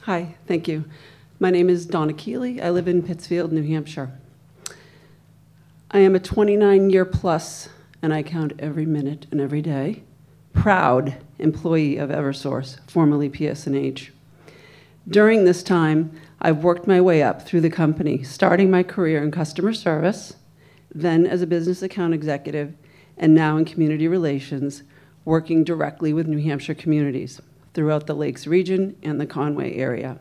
Hi, thank you. My name is Donna Keeley. I live in Pittsfield, New Hampshire. I am a 29-year plus, and I count every minute and every day, proud employee of Eversource, formerly PSNH. During this time, I've worked my way up through the company, starting my career in customer service, then as a business account executive, and now in community relations, working directly with New Hampshire communities throughout the Lakes region and the Conway area.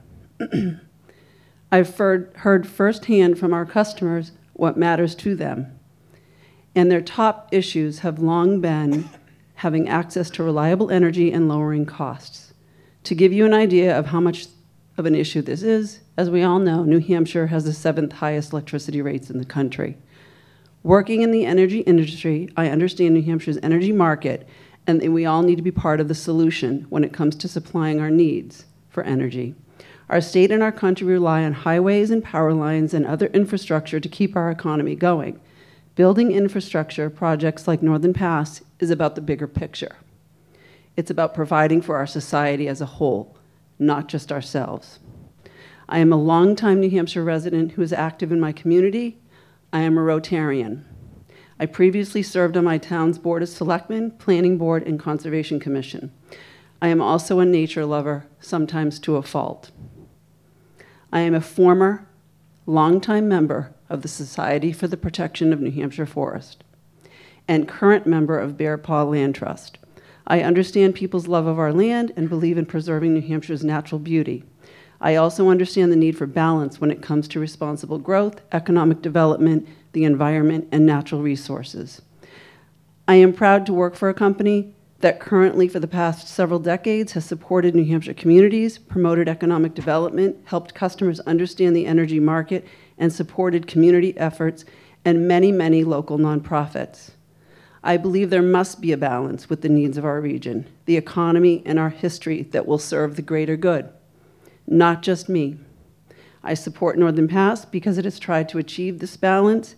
I've heard firsthand from our customers what matters to them, and their top issues have long been having access to reliable energy and lowering costs. To give you an idea of how much of an issue this is, as we all know, New Hampshire has the 7th highest electricity rates in the country. Working in the energy industry, I understand New Hampshire's energy market, and that we all need to be part of the solution when it comes to supplying our needs for energy. Our state and our country rely on highways and power lines and other infrastructure to keep our economy going. Building infrastructure projects like Northern Pass is about the bigger picture. It's about providing for our society as a whole, not just ourselves. I am a longtime New Hampshire resident who is active in my community. I am a Rotarian. I previously served on my town's Board of Selectmen, Planning Board, and Conservation Commission. I am also a nature lover, sometimes to a fault. I am a former, longtime member of the Society for the Protection of New Hampshire Forest and current member of Bear Paw Land Trust. I understand people's love of our land and believe in preserving New Hampshire's natural beauty. I also understand the need for balance when it comes to responsible growth, economic development, the environment, and natural resources. I am proud to work for a company that currently, for the past several decades, has supported New Hampshire communities, promoted economic development, helped customers understand the energy market, and supported community efforts and many, many local nonprofits. I believe there must be a balance with the needs of our region, the economy, and our history that will serve the greater good, not just me. I support Northern Pass because it has tried to achieve this balance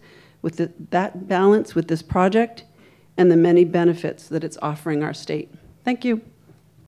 that balance with this project and the many benefits that it's offering our state. Thank you.